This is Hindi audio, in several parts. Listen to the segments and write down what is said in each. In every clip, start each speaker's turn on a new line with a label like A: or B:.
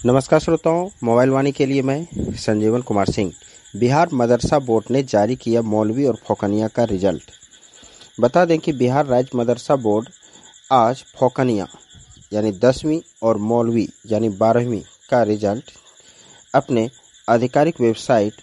A: नमस्कार श्रोताओं, मोबाइल वाणी के लिए मैं संजीवन कुमार सिंह। बिहार मदरसा बोर्ड ने जारी किया मौलवी और फौकनिया का रिजल्ट। बता दें कि बिहार राज्य मदरसा बोर्ड आज फौकनिया यानी 10वीं और मौलवी यानी 12वीं का रिजल्ट अपने आधिकारिक वेबसाइट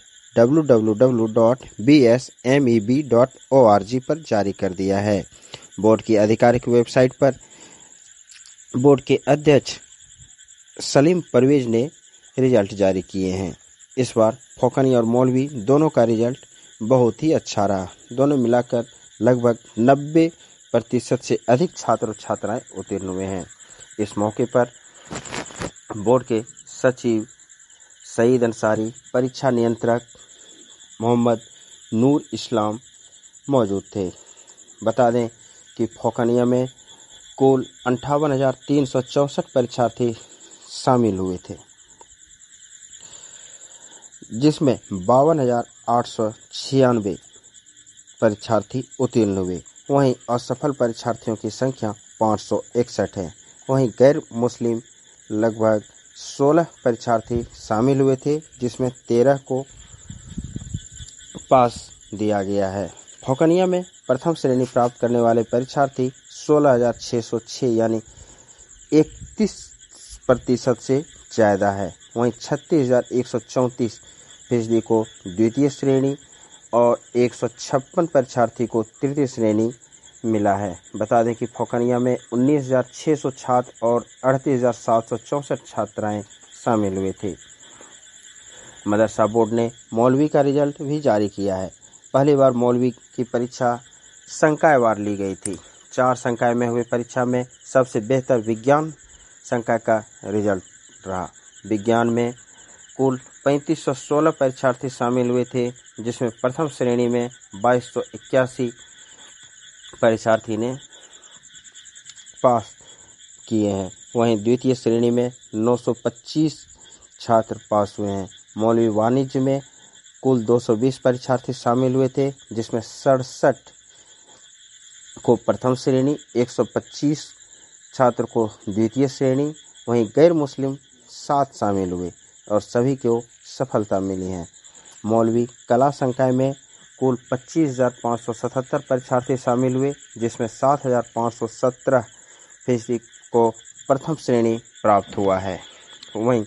A: www.bsmeb.org पर जारी कर दिया है। बोर्ड की आधिकारिक वेबसाइट पर बोर्ड के अध्यक्ष सलीम परवेज ने रिजल्ट जारी किए हैं। इस बार फौकनी और मौलवी दोनों का रिजल्ट बहुत ही अच्छा रहा। दोनों मिलाकर लगभग 90% से अधिक छात्र और छात्राएं उत्तीर्ण हुए हैं। इस मौके पर बोर्ड के सचिव सईद अंसारी, परीक्षा नियंत्रक मोहम्मद नूर इस्लाम मौजूद थे। बता दें कि फौकनिया में कुल 58,364 परीक्षार्थी शामिल हुए थे, जिसमें 52,896 परीक्षार्थी उत्तीर्ण हुए। वहीं असफल परीक्षार्थियों की संख्या 561 है। वहीं गैर मुस्लिम लगभग 16 परीक्षार्थी शामिल हुए थे, जिसमें 13 को पास दिया गया है। फौकनिया में प्रथम श्रेणी प्राप्त करने वाले परीक्षार्थी 16,606 यानी 31% से ज़्यादा है। वहीं 36,134 फीसदी को द्वितीय श्रेणी और 156 परीक्षार्थी को तृतीय श्रेणी मिला है। बता दें कि फौकनिया में 19,600 छात्र और 38,764 छात्राएं शामिल हुए थे। मदरसा बोर्ड ने मौलवी का रिजल्ट भी जारी किया है। पहली बार मौलवी की परीक्षा संकायवार ली गई थी। 4 संकाय में हुई परीक्षा में सबसे बेहतर विज्ञान संकाय का रिजल्ट रहा। विज्ञान में कुल 3516 परीक्षार्थी शामिल हुए थे, जिसमें प्रथम श्रेणी में 2281 परीक्षार्थी ने पास किए हैं। वहीं द्वितीय श्रेणी में 925 छात्र पास हुए हैं। मौलवी वाणिज्य में कुल 220 परीक्षार्थी शामिल हुए थे, जिसमें 67 को प्रथम श्रेणी, 125 छात्र को द्वितीय श्रेणी, वहीं गैर मुस्लिम 7 शामिल हुए और सभी को सफलता मिली है। मौलवी कला संकाय में कुल 25,577 परीक्षार्थी शामिल हुए, जिसमें 7,517 फीसदी को प्रथम श्रेणी प्राप्त हुआ है। वहीं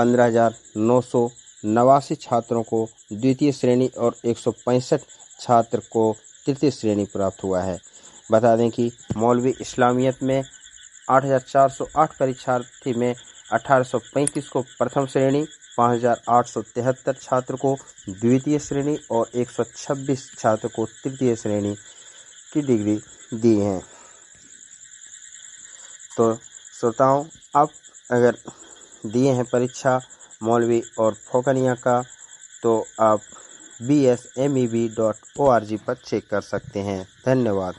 A: 15,989 छात्रों को द्वितीय श्रेणी और 165 छात्र को तृतीय श्रेणी प्राप्त हुआ है। बता दें कि मौलवी इस्लामियत में 8,408 परीक्षार्थी में 1,835 को प्रथम श्रेणी, 5,873 छात्र को द्वितीय श्रेणी और 126 छात्र को तृतीय श्रेणी की डिग्री दी है। तो श्रोताओं, आप अगर दिए हैं परीक्षा मौलवी और फौकनिया का, तो आप bsmeb.org पर चेक कर सकते हैं। धन्यवाद।